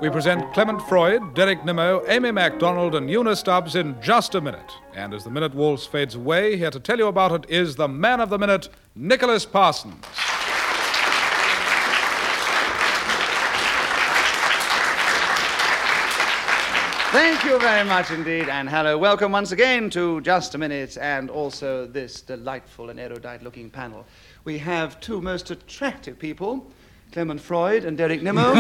we present Clement Freud, Derek Nimmo, Amy MacDonald, and Una Stubbs in Just a Minute. And as the minute waltz fades away, here to tell you about it is the man of the minute, Nicholas Parsons. Thank you very much indeed, and hello. Welcome once again to Just a Minute, and also this delightful and erudite-looking panel. We have two most attractive people, Clement Freud and Derek Nimmo,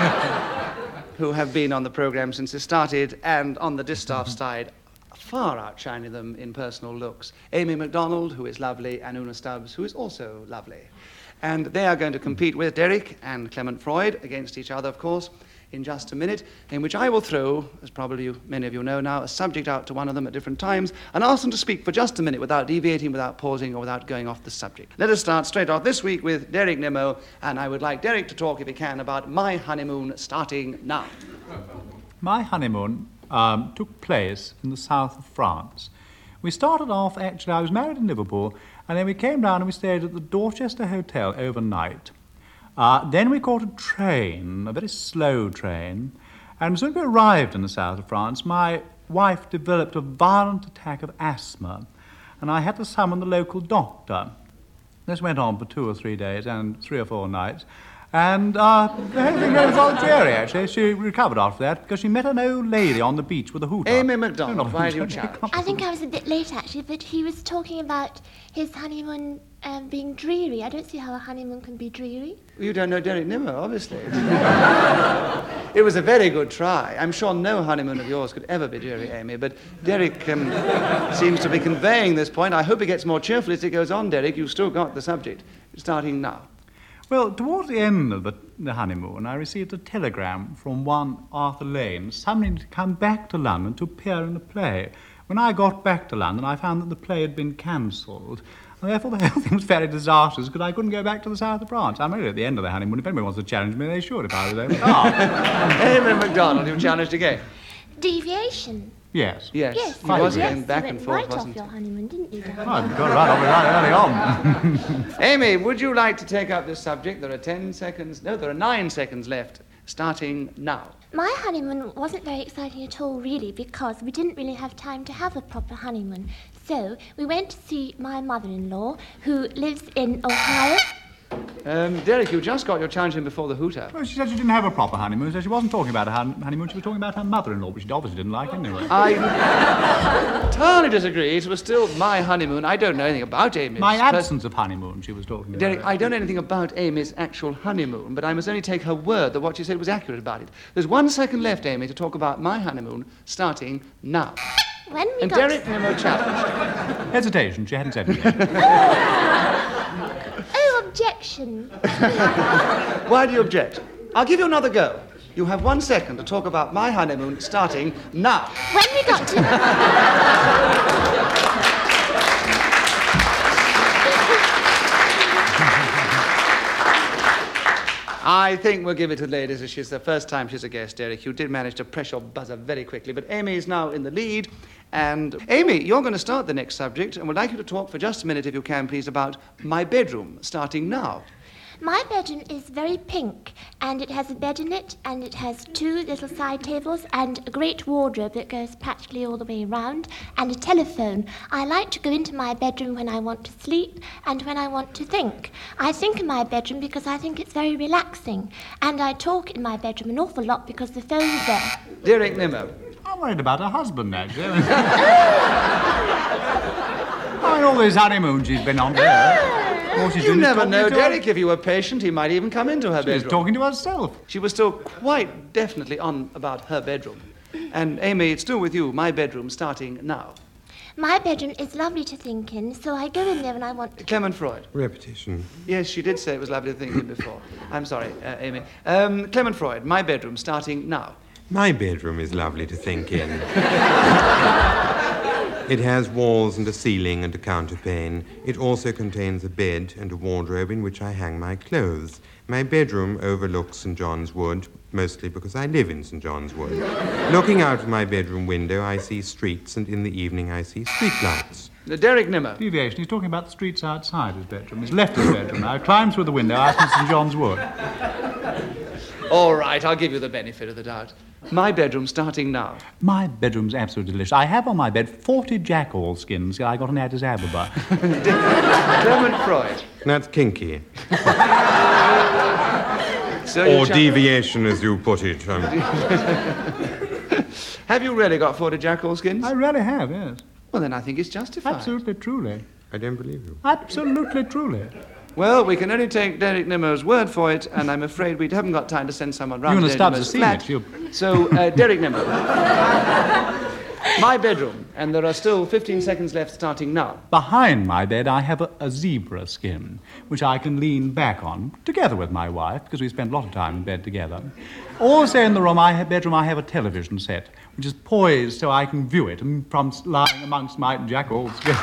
who have been on the program since it started, and on the distaff side, far outshining them in personal looks. Amy MacDonald, who is lovely, and Una Stubbs, who is also lovely. And they are going to compete with Derek and Clement Freud against each other, of course, in just a minute, in which I will throw, as probably many of you know now, a subject out to one of them at different times and ask them to speak for just a minute without deviating, without pausing, or without going off the subject. Let us start straight off this week with Derek Nimmo, and I would like Derek to talk, if he can, about my honeymoon starting now. My honeymoon took place in the south of France. We started off, actually, I was married in Liverpool, and then we came down and we stayed at the Dorchester Hotel overnight. Then we caught a train, a very slow train, and as soon as we arrived in the south of France, my wife developed a violent attack of asthma, and I had to summon the local doctor. This went on for 2 or 3 days and 3 or 4 nights, and the whole thing was rather dreary, actually. She recovered after that because she met an old lady on the beach with a hooter. Amy MacDonald, why do you challenge? I think I was a bit late, actually, but he was talking about his honeymoon being dreary. I don't see how a honeymoon can be dreary. You don't know Derek Nimmo, obviously. It was a very good try. I'm sure no honeymoon of yours could ever be dreary, Amy, but Derek seems to be conveying this point. I hope it gets more cheerful as it goes on, Derek. You've still got the subject, starting now. Well, towards the end of the honeymoon, I received a telegram from one Arthur Lane, summoning to come back to London to appear in a play. When I got back to London, I found that the play had been cancelled. And therefore, the whole thing was very disastrous because I couldn't go back to the south of France. I'm really at the end of the honeymoon. If anybody wants to challenge me, they should, if I was over. Amy MacDonald, you've challenged again. Deviation. Yes. Yes. He was going back and forth, right wasn't off your honeymoon, didn't you, darling? I got right off it right early on. Amy, would you like to take up this subject? There are 10 seconds. No, there are 9 seconds left, starting now. My honeymoon wasn't very exciting at all, really, because we didn't really have time to have a proper honeymoon. So we went to see my mother-in-law, who lives in Ohio. Derek, you just got your challenge in before the hooter. Well, she said she didn't have a proper honeymoon, so she wasn't talking about her honeymoon, she was talking about her mother-in-law, which she obviously didn't like anyway. I entirely disagree. It was still my honeymoon. I don't know anything about Amy's. My absence of honeymoon she was talking about. Derek, I don't know anything about Amy's actual honeymoon, but I must only take her word that what she said was accurate about it. There's 1 second left, Amy, to talk about my honeymoon, starting now. When we And got Derek Nimmo challenged. Hesitation, she hadn't said anything. Oh, objection. Why do you object? I'll give you another go. You have 1 second to talk about my honeymoon, starting now. When we got to... I think we'll give it to the ladies, as she's the first time she's a guest, Derek. You did manage to press your buzzer very quickly, but Amy is now in the lead. And Amy, you're going to start the next subject, and would like you to talk for just a minute, if you can, please, about my bedroom, starting now. My bedroom is very pink, and it has a bed in it, and it has 2 little side tables, and a great wardrobe that goes practically all the way around, and a telephone. I like to go into my bedroom when I want to sleep and when I want to think. I think in my bedroom because I think it's very relaxing, and I talk in my bedroom an awful lot because the phone's there. Derek Nimmo. I'm worried about her husband, actually. I mean, all these honeymoons she's been on there. You never know, Derek. If you were patient, he might even come into her bedroom. She was talking to herself. She was still quite definitely on about her bedroom. And Amy, it's still with you, my bedroom, starting now. My bedroom is lovely to think in, so I go in there when I want to... Clement Freud. Repetition. Yes, she did say it was lovely to think in before. I'm sorry, Amy. Clement Freud, my bedroom, starting now. My bedroom is lovely to think in. It has walls and a ceiling and a counterpane. It also contains a bed and a wardrobe in which I hang my clothes. My bedroom overlooks St. John's Wood, mostly because I live in St. John's Wood. Looking out of my bedroom window, I see streets, and in the evening I see streetlights. Derek Nimmo. Deviation. He's talking about the streets outside his bedroom. He's left his bedroom now. Climbed through the window out in St. John's Wood. All right, I'll give you the benefit of the doubt. My bedroom starting now. My bedroom's absolutely delicious. I have on my bed 40 jackal skins I got in Addis Ababa. Clement Freud. That's kinky. So Or deviation, as you put it. Have you really got 40 jackal skins? I really have, yes. Well, then I think it's justified. Absolutely, truly. I don't believe you. Absolutely, truly. Well, we can only take Derek Nimmo's word for it, and I'm afraid we haven't got time to send someone round to Eunice Derek Stubbs Nimmo's has seen flat. it. So, Derek Nimmo. My bedroom, and there are still 15 seconds left starting now. Behind my bed, I have a zebra skin, which I can lean back on, together with my wife, because we spend a lot of time in bed together. Also in the bedroom, I have a television set, which is poised so I can view it from lying amongst my jackal skins.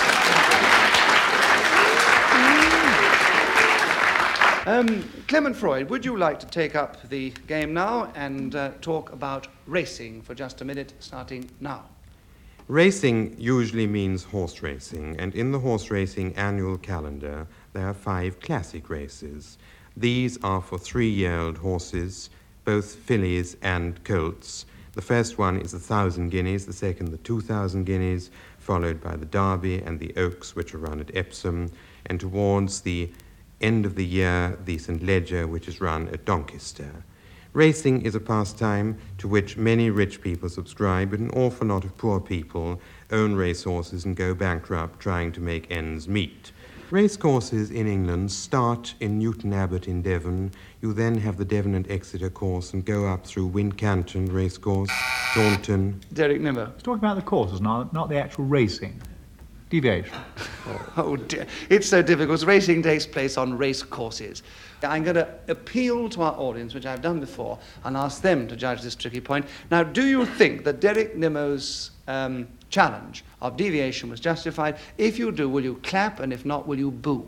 Clement Freud, would you like to take up the game now and talk about racing for just a minute, starting now? Racing usually means horse racing, and in the horse racing annual calendar, there are 5 classic races. These are for 3-year-old horses, both fillies and colts. The first one is 1,000 guineas, the second the 2,000 guineas, followed by the Derby and the Oaks, which are run at Epsom, and towards the end of the year, the St. Leger, which is run at Doncaster. Racing is a pastime to which many rich people subscribe, but an awful lot of poor people own racehorses and go bankrupt trying to make ends meet. Racecourses in England start in Newton Abbot in Devon. You then have the Devon and Exeter course and go up through Wincanton Racecourse, Taunton. Derek Nimmo. Let's talk about the courses, not the actual racing. Deviation. Oh dear, it's so difficult. Racing takes place on race courses. I'm going to appeal to our audience, which I've done before, and ask them to judge this tricky point. Now, do you think that Derek Nimmo's challenge of deviation was justified? If you do, will you clap, and if not, will you boo?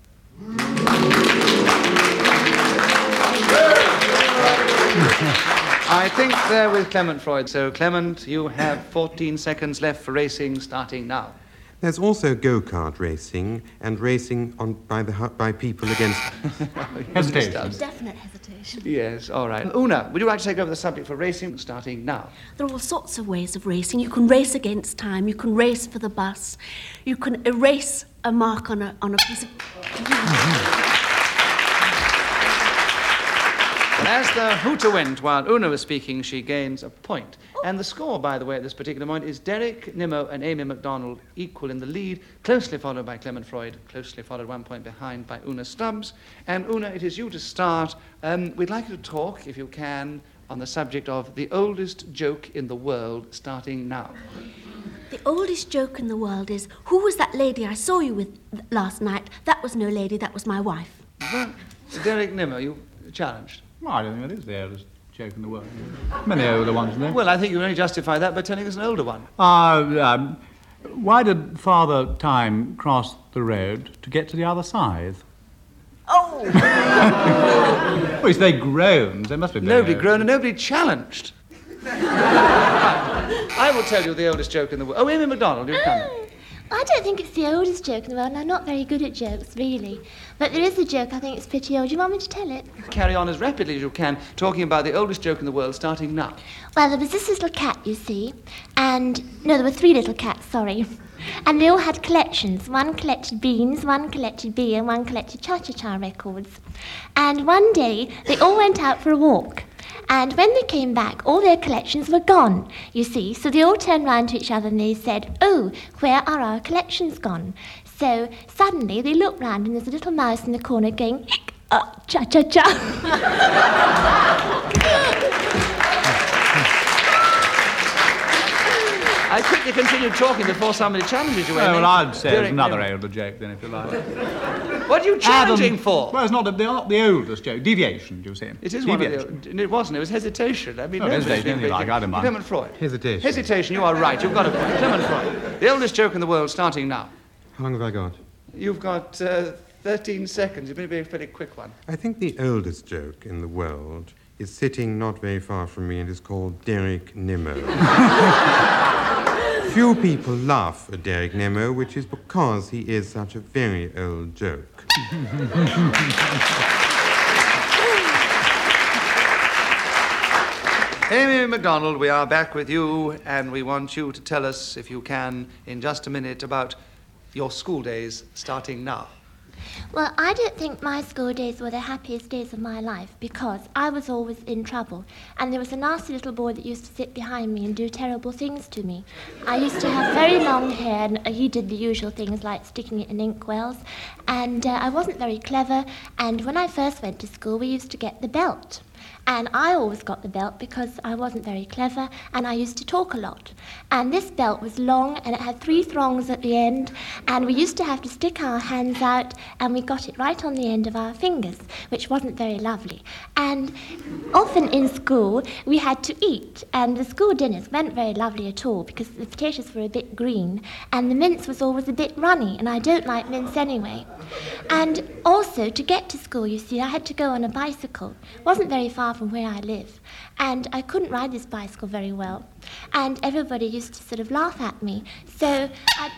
I think they're with Clement Freud. So, Clement, you have 14 seconds left for racing, starting now. There's also go-kart racing and racing by people against... Hesitation. Definite hesitation. Yes, all right. Una, would you like to take over the subject for racing, starting now? There are all sorts of ways of racing. You can race against time. You can race for the bus. You can erase a mark on a piece of... And as the hooter went while Una was speaking, she gains a point. And the score, by the way, at this particular point is Derek Nimmo and Amy MacDonald equal in the lead, closely followed by Clement Freud, closely followed 1 point behind by Una Stubbs. And Una, it is you to start. We'd like you to talk, if you can, on the subject of the oldest joke in the world, starting now. The oldest joke in the world is, who was that lady I saw you with last night? That was no lady, that was my wife. Well, Derek Nimmo, you challenged. Well, I don't think it is the oldest joke in the world. Many older ones there. Well, I think you can only justify that by telling us an older one. Why did Father Time cross the road to get to the other side? Oh! Well, they groaned. They must be very Nobody old. groaned and nobody challenged. I will tell you the oldest joke in the world. Oh, Amy MacDonald, you come. I don't think it's the oldest joke in the world, and I'm not very good at jokes, really. But there is a joke I think it's pretty old. Do you want me to tell it? Carry on as rapidly as you can, talking about the oldest joke in the world, starting now. Well, there was this little cat, you see, and... No, there were 3 little cats, sorry. And they all had collections. One collected beans, one collected beer, and one collected cha-cha-cha records. And one day, they all went out for a walk. And when they came back, all their collections were gone, you see. So they all turned round to each other and they said, "Oh, where are our collections gone?" So suddenly they looked round and there's a little mouse in the corner going, cha-cha-cha. I quickly continued talking before somebody challenges you, Amy. Well, I'd say Derek there's another Nimmo. older joke then, if you like. What are you challenging for? Well, it's not the oldest joke. Deviation, do you see? It is one Deviation. of the... It wasn't. It was hesitation. I mean, Oh, nobody's hesitation, been anything like, I don't mind. Clement Freud. Hesitation. Hesitation, you are right. You've got a point. Clement Freud. The oldest joke in the world, starting now. How long have I got? You've got 13 seconds. You've been a pretty quick one. I think the oldest joke in the world is sitting not very far from me and is called Derek Nimmo. Few people laugh at Derek Nimmo, which is because he is such a very old joke. Amy MacDonald, we are back with you, and we want you to tell us, if you can, in just a minute, about your school days starting now. Well, I don't think my school days were the happiest days of my life because I was always in trouble. And there was a nasty little boy that used to sit behind me and do terrible things to me. I used to have very long hair, and he did the usual things like sticking it in inkwells. And I wasn't very clever. And when I first went to school, we used to get the belt. And I always got the belt because I wasn't very clever and I used to talk a lot. And this belt was long and it had 3 thongs at the end, and we used to have to stick our hands out and we got it right on the end of our fingers, which wasn't very lovely. And often in school we had to eat, and the school dinners weren't very lovely at all because the potatoes were a bit green and the mince was always a bit runny, and I don't like mince anyway. And also to get to school, you see, I had to go on a bicycle. It wasn't very far from where I live, and I couldn't ride this bicycle very well, and everybody used to sort of laugh at me, so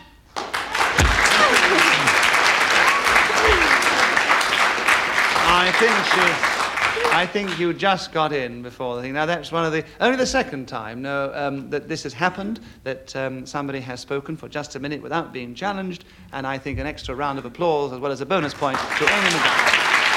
I think you just got in before the thing. Now, that's only the second time that this has happened, that somebody has spoken for just a minute without being challenged, and I think an extra round of applause as well as a bonus point to Amy MacDonald.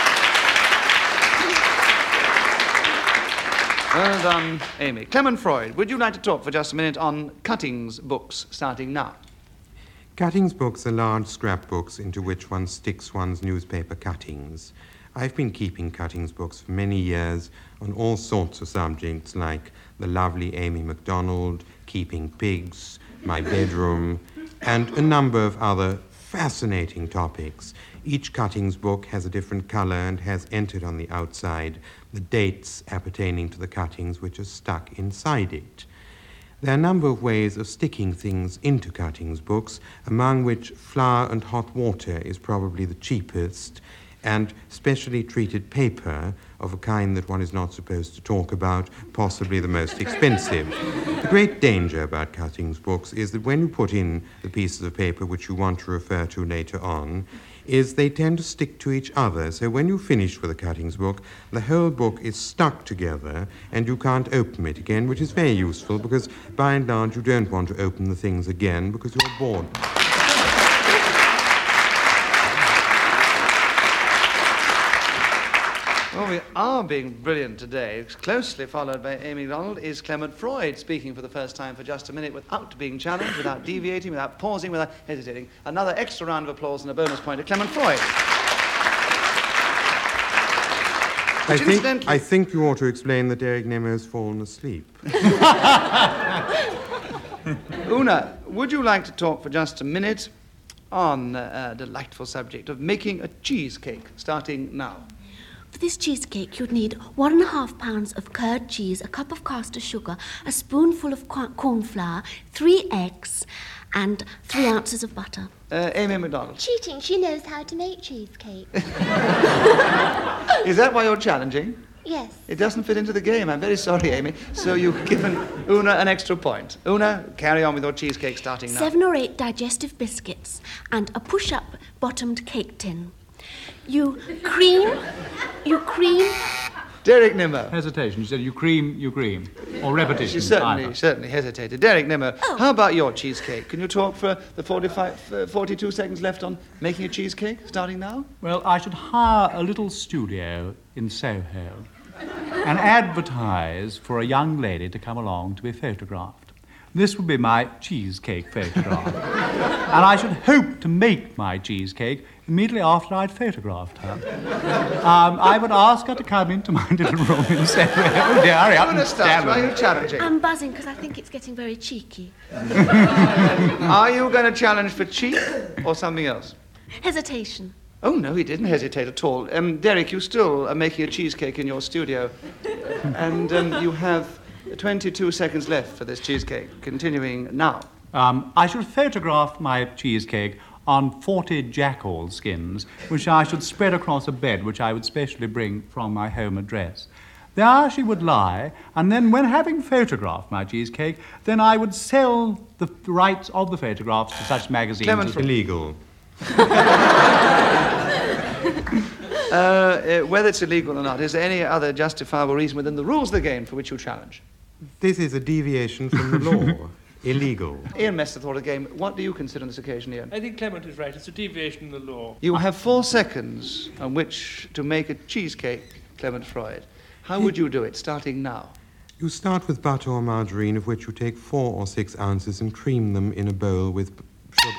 Well done, Amy. Clement Freud, would you like to talk for just a minute on Cuttings books starting now? Cuttings books are large scrapbooks into which one sticks one's newspaper cuttings. I've been keeping Cuttings books for many years on all sorts of subjects like the lovely Amy MacDonald, keeping pigs, my bedroom, and a number of other fascinating topics. Each Cuttings book has a different colour and has entered on the outside the dates appertaining to the cuttings which are stuck inside it. There are a number of ways of sticking things into Cuttings books, among which flour and hot water is probably the cheapest, and specially treated paper of a kind that one is not supposed to talk about, possibly the most expensive. The great danger about Cuttings books is that when you put in the pieces of paper which you want to refer to later on, is they tend to stick to each other. So when you finish with a Cuttings book, the whole book is stuck together and you can't open it again, which is very useful because by and large you don't want to open the things again because you're bored. Well, we are being brilliant today. Closely followed by Amy MacDonald is Clement Freud, speaking for the first time for just a minute without being challenged, without deviating, without pausing, without hesitating. Another extra round of applause and a bonus point to Clement Freud. I think you ought to explain that Derek Nemo's fallen asleep. Una, would you like to talk for just a minute on the delightful subject of making a cheesecake, starting now? For this cheesecake, you'd need 1.5 pounds of curd cheese, a cup of caster sugar, a spoonful of corn flour, 3 eggs, and 3 ounces of butter. Amy MacDonald. cheating, she knows how to make cheesecake. Is that why you're challenging? Yes. It doesn't fit into the game. I'm very sorry, Amy. So you've given Una an extra point. Una, carry on with your cheesecake starting now. 7 or 8 digestive biscuits and a push-up bottomed cake tin. You cream. Derek Nimmo. Hesitation. You said you cream. Or repetition. She certainly hesitated. Derek Nimmo, How about your cheesecake? Can you talk for the 42 seconds left on making a cheesecake, starting now? Well, I should hire a little studio in Soho and advertise for a young lady to come along to be photographed. This would be my cheesecake photograph. And I should hope to make my cheesecake immediately after I'd photographed her. I would ask her to come into my little room and say, oh dear, hurry up and stand. Why are you challenging? I'm buzzing because I think it's getting very cheeky. Are you going to challenge for cheek or something else? Hesitation. Oh, no, he didn't hesitate at all. Derek, you still are making a cheesecake in your studio. And you have 22 seconds left for this cheesecake. Continuing now. I should photograph my cheesecake on 40 jackal skins, which I should spread across a bed, which I would specially bring from my home address. There she would lie, and then when having photographed my cheesecake, then I would sell the rights of the photographs to such magazines as... Illegal. Whether it's illegal or not, is there any other justifiable reason within the rules of the game for which you challenge? This is a deviation from the law. Illegal. Ian Mester thought of the game. What do you consider on this occasion, Ian? I think Clement is right. It's a deviation in the law. You have 4 seconds on which to make a cheesecake, Clement Freud. How would you do it, starting now? You start with butter or margarine, of which you take 4 or 6 ounces and cream them in a bowl with sugar.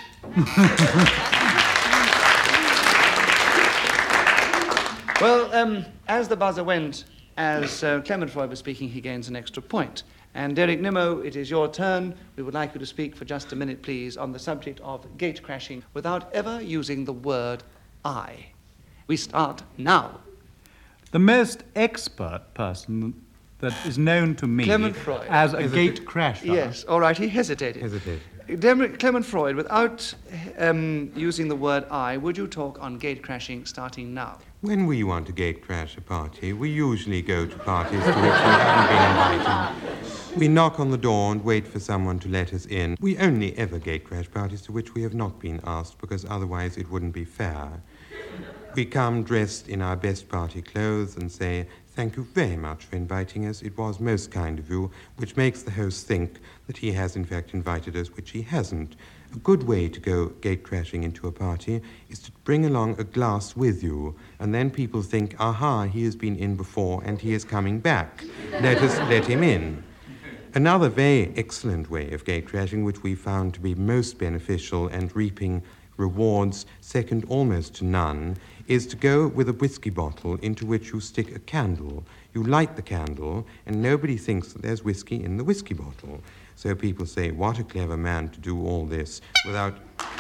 Well, as the buzzer went, as Clement Freud was speaking, he gains an extra point. And Derek Nimmo, it is your turn. We would like you to speak for just a minute, please, on the subject of gate crashing without ever using the word I. We start now. The most expert person that is known to me Clement Freud. as a gate crasher. Yes, all right, he hesitated. Clement Freud, without using the word I, would you talk on gate crashing starting now? When we want to gate crash a party, we usually go to parties to which we haven't been invited. We knock on the door and wait for someone to let us in. We only ever gate crash parties to which we have not been asked, because otherwise it wouldn't be fair. We come dressed in our best party clothes and say, "Thank you very much for inviting us. It was most kind of you," which makes the host think that he has in fact invited us, which he hasn't. A good way to go gate crashing into a party is to bring along a glass with you, and then people think, aha, he has been in before and he is coming back. Let us let him in. Another very excellent way of gate crashing, which we found to be most beneficial and reaping rewards second almost to none, is to go with a whiskey bottle into which you stick a candle. You light the candle, and nobody thinks that there's whiskey in the whiskey bottle. So people say, what a clever man to do all this without...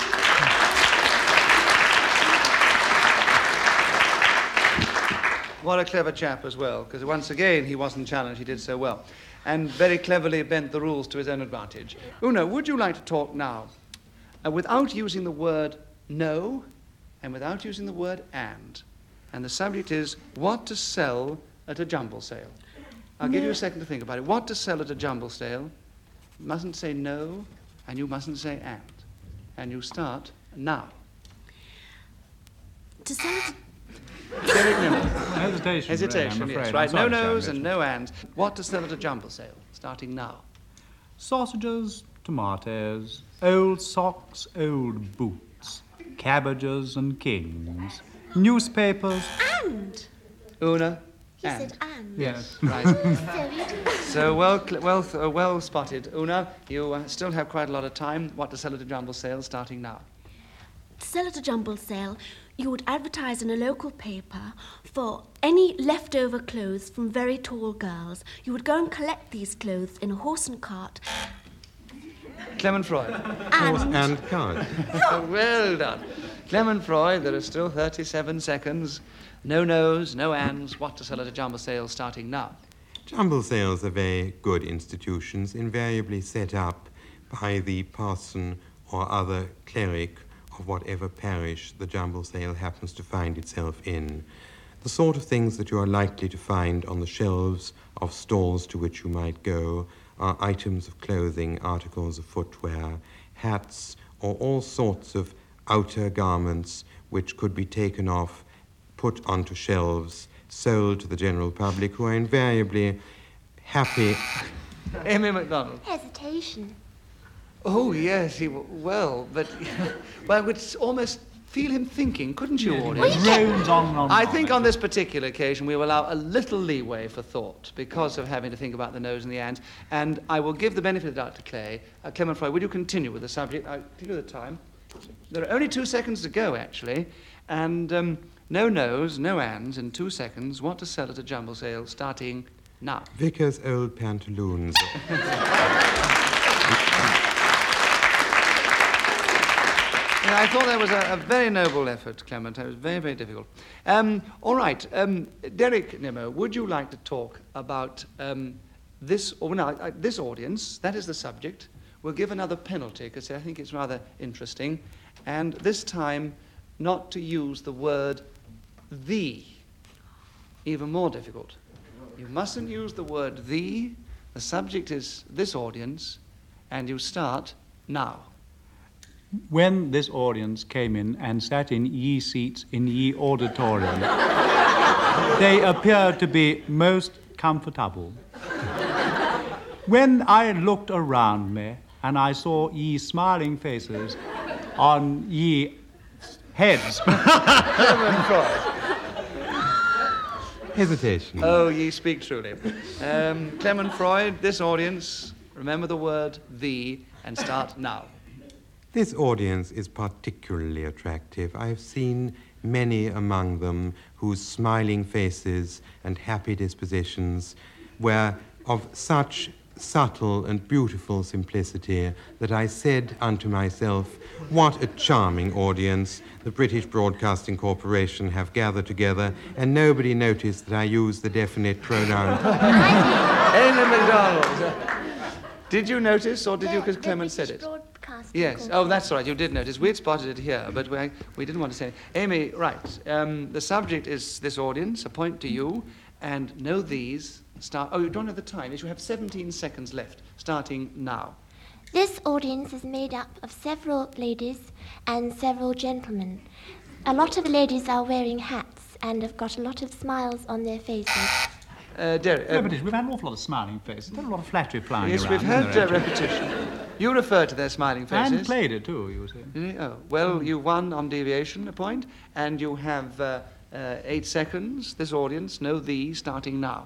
What a clever chap as well, because once again he wasn't challenged, he did so well. And very cleverly bent the rules to his own advantage. Una, would you like to talk now? Without using the word no, and without using the word and. And the subject is what to sell at a jumble sale. I'll give you a second to think about it. What to sell at a jumble sale. You mustn't say no, and you mustn't say and. And you start now. To sell it... Derek Nimmo. Hesitation, really, I'm yes, afraid. right. I'm sorry, No no's Sir and no ands. What to sell at a jumble sale, starting now. Sausages, tomatoes, old socks, old boots, cabbages and kings, newspapers. And? Una, He said and. Yes, right. So you do. So well spotted. Una, you still have quite a lot of time. What to sell at a jumble sale, starting now. To sell at a jumble sale, you would advertise in a local paper for any leftover clothes from very tall girls. You would go and collect these clothes in a horse and cart. Clement Freud. And card. Well done. Clement Freud, there are still 37 seconds. No no's, no ands. What to sell at a jumble sale, starting now. Jumble sales are very good institutions, invariably set up by the parson or other cleric of whatever parish the jumble sale happens to find itself in. The sort of things that you are likely to find on the shelves of stalls to which you might go are items of clothing, articles of footwear, hats, or all sorts of outer garments which could be taken off, put onto shelves, sold to the general public, who are invariably happy. Amy MacDonald. Hesitation. Oh, yes, well, but well, I would almost feel him thinking, couldn't you, audience? Drones on and on. I think on this particular occasion we will allow a little leeway for thought because of having to think about the no's and the ands, and I will give the benefit of the doubt to Clay. Clement Freud, would you continue with the subject? I'll give you the time. There are only 2 seconds to go, actually, and no no's, no ands in 2 seconds. What to sell at a jumble sale, starting now. Vicar's old pantaloons. Yeah, I thought that was a very noble effort, Clement. It was very, very difficult. All right, Derek Nimmo, would you like to talk about this audience? That is the subject. We'll give another penalty because I think it's rather interesting. And this time, not to use the word the. Even more difficult. You mustn't use the word the. The subject is this audience, and you start now. When this audience came in and sat in ye seats in ye auditorium, they appeared to be most comfortable. When I looked around me and I saw ye smiling faces on ye heads. Clement Freud. Hesitation. Oh, ye speak truly. Clement Freud, this audience, remember the word "the" and start now. This audience is particularly attractive. I have seen many among them whose smiling faces and happy dispositions were of such subtle and beautiful simplicity that I said unto myself, what a charming audience the British Broadcasting Corporation have gathered together, and nobody noticed that I used the definite pronoun. Amy MacDonald. Did you notice, or did you, because Clement said it? Yes. Oh, that's all right. You did notice. We'd spotted it here, but we didn't want to say it. Amy, right. The subject is this audience, a point to you, and know these. Oh, you don't have the time. Yes, you have 17 seconds left, starting now. This audience is made up of several ladies and several gentlemen. A lot of the ladies are wearing hats and have got a lot of smiles on their faces. Derek. Repetition. We've had an awful lot of smiling faces. There's a lot of flattery flying Yes, around. we've had repetition. You refer to their smiling faces. And played it too, you say. Oh, well, you won on deviation a point, and you have 8 seconds. This audience, know these, starting now.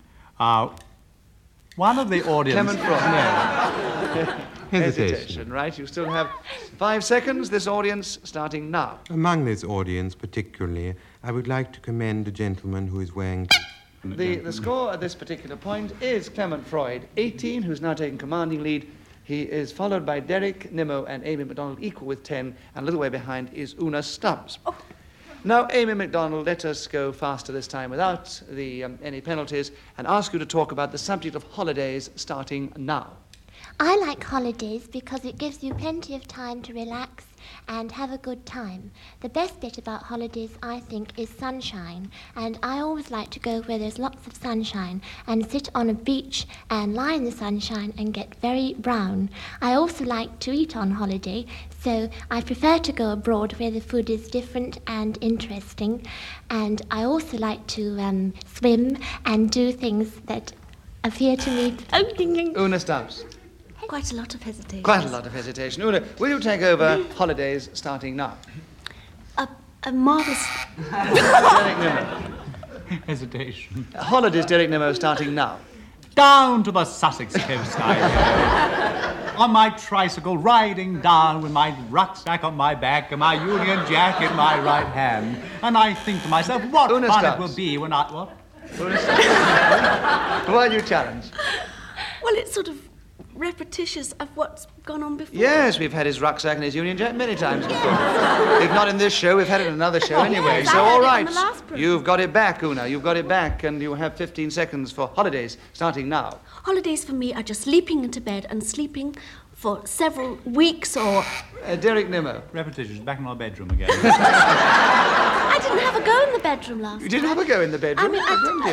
One of the audience... Clement Freud. No. Hesitation, right? You still have 5 seconds. This audience, starting now. Among this audience particularly, I would like to commend a gentleman who is wearing... The score at this particular point is Clement Freud, 18, who's now taking commanding lead. He is followed by Derek Nimmo and Amy MacDonald, equal with 10, and a little way behind is Una Stubbs. Oh. Now, Amy MacDonald, let us go faster this time without any penalties and ask you to talk about the subject of holidays, starting now. I like holidays because it gives you plenty of time to relax and have a good time. The best bit about holidays, I think, is sunshine, and I always like to go where there's lots of sunshine and sit on a beach and lie in the sunshine and get very brown. I also like to eat on holiday, so I prefer to go abroad where the food is different and interesting, and I also like to swim and do things that appear to me... Una Stubbs. Quite a lot of hesitation. Quite a lot of hesitation. Una, will you take over holidays starting now? A marvellous... Derek Nimmo. Hesitation. Holidays, Derek Nimmo, starting now. Down to the Sussex coast I go. On my tricycle, riding down with my rucksack on my back and my Union Jack in my right hand. And I think to myself, what Una fun Stubbs. it will be when I... What? Una Stubbs. Why do you challenge? Well, it's sort of repetitious of what's gone on before. Yes, we've had his rucksack and his Union Jack many times before. If not in this show, we've had it in another show anyway. yes, So, I had all it on right. the last program. You've got it back, Una. You've got it back, and you have 15 seconds for holidays, starting now. Holidays for me are just leaping into bed and sleeping for several weeks or... Derek Nimmo. Repetitions, back in my bedroom again. I didn't have a go in the bedroom last You didn't have a go in the bedroom? I mean,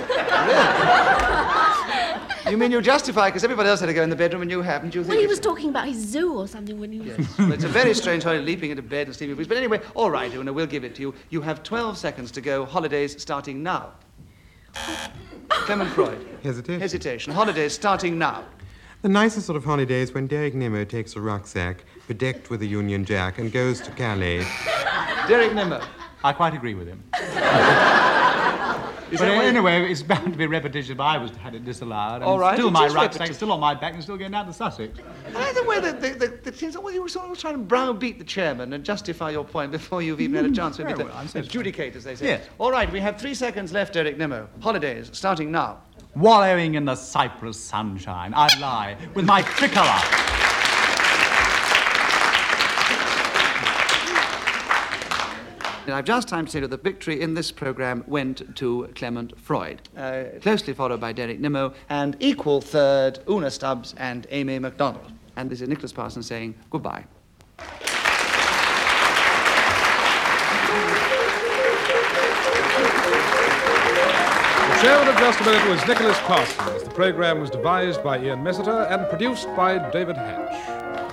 You mean you justify because everybody else had to go in the bedroom and you haven't? You think Well, he it's- was talking about his zoo or something when he was... Yes. Well, it's a very strange holiday, leaping into bed and sleeping. But anyway, all right, Una, we'll give it to you. You have 12 seconds to go. Holidays starting now. Clement Freud. Hesitation. Hesitation. Holidays starting now. The nicest sort of holiday is when Derek Nimmo takes a rucksack, bedecked with a Union Jack, and goes to Calais. Derek Nimmo. I quite agree with him. Is But that what you- anyway, it's bound to be repetition, but I had it disallowed. And All right, still it my is rucksack repetition. is still on my back and still going down to Sussex. Either way, well, you were sort of trying to browbeat the chairman and justify your point before you've even had a chance maybe Very to well, I'm satisfied. adjudicate, as they say. Yes. All right, we have 3 seconds left, Derek Nimmo. Holidays starting now. Wallowing in the cypress sunshine, I lie with my tricolour. And I've just time to say that the victory in this programme went to Clement Freud, closely followed by Derek Nimmo, and equal third, Una Stubbs and Amy MacDonald. And this is Nicholas Parsons saying goodbye. The chairman of Just a Minute was Nicholas Parsons. The programme was devised by Ian Messiter and produced by David Hatch.